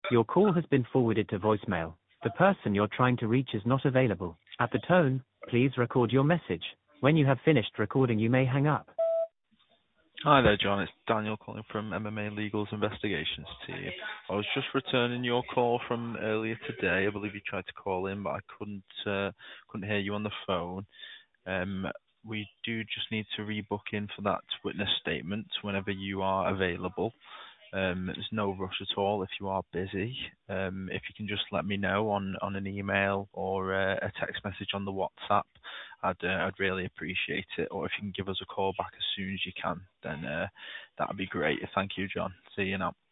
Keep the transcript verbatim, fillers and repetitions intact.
Your call has been forwarded to voicemail. The person you're trying to reach is not available. At the tone, please record your message. When you have finished recording, you may hang up. Hi there, John. It's Daniel calling from M M A Legal's Investigations team. I was just returning your call from earlier today. I believe you tried to call in, but I couldn't uh, couldn't hear you on the phone. Um, we do just need to rebook in for that witness statement whenever you are available. Um, there's no rush at all if you are busy. Um, if you can just let me know on, on an email or uh, a text message on the WhatsApp, I'd uh, I'd really appreciate it. Or if you can give us a call back as soon as you can, then uh, that'd be great. Thank you, John. See you now.